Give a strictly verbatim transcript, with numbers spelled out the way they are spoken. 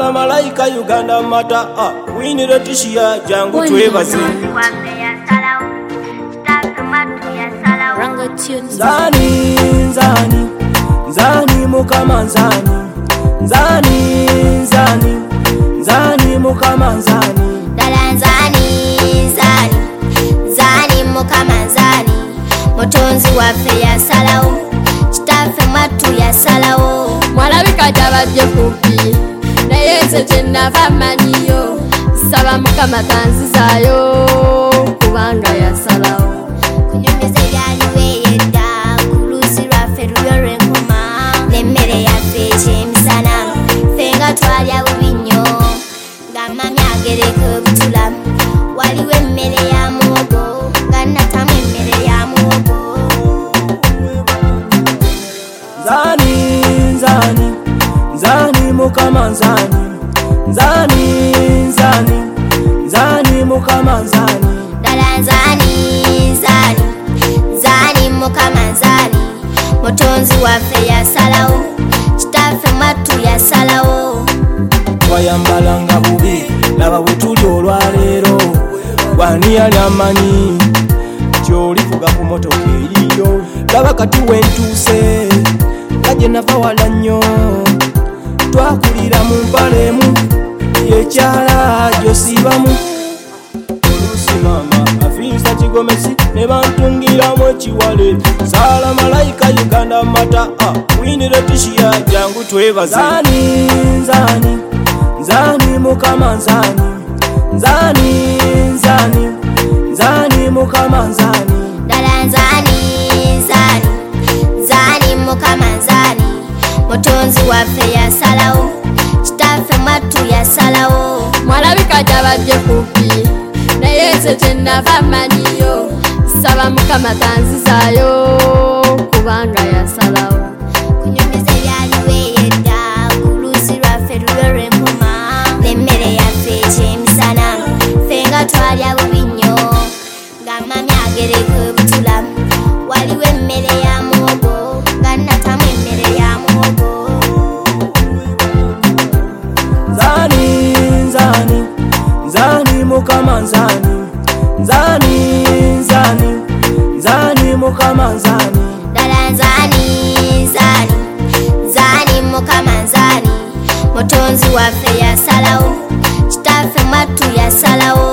Sala Malaika Uganda Mata Winnie Letitia Jangu twebaze Nzani nzani nzani mukama nzani nzani nzani nzani mukama nzani dala nzani nzani nzani mukama nzani mutonzi waffe yasalawo kitaffe mwattu yasalawo mwalabika gyabadde kumpi naye nze kyenava manyiyo saba mukama tanzizaayo kubanga yasalawo kunyumiza ebyaliwo edda ku luusi lwaffe lulyo lw'enkoma n'emmere yaffe ekyemisana ffe nga twalya bubi nnyo nga mami agereka obutula waliwo emmere ya muwogo nga natamu emmere ya muwogo Nzani nzani nzani mukama nzani nzani nzani nzani mukama nzani dala nzani nzani nzani mukama nzani mutonzi waffe yasalawo kitaffe mwattu yasalawo twayambalanga bubi laba bwe tuli olwaleero wani yali amanyi kyolivuga ku motoka eriyo laba kati wentuuse kaje nava wala nnyo twakulira mu mpalemu yekyala gyosibamu oluusi mama afiisa kigomesi ne bantungiramu ekiwale Sala Malaika Uganda Mata Winnie Letitia Jangu twebaze nzani nzani nzani mukama nzani nzani nzani nzani mukama nzani dala nzani nzani nzani mukama nzani mutonzi waffe yasalawo kitaffe mwattu yasalawo mwalabika gyabadde kumpi naye nze kyenava manyiyo saba mukama tanzizaayo kubanga yasalawo kunyumiza ebyaliwo edda ku luusi lwaffe lulyo lw'enkoma n'emmere yaffe ekyemisana ffe nga twalya bubi nnyo nga mami agereka obutula waliwo emmere ya muwogo nga natamu emmere ya muwogo Nzani nzani nzani mukama nzani nzani nzani nzani mukama nzani dala nzani nzani nzani mukama nzani mutonzi waffe yasalawo kitaffe mwattu yasalawo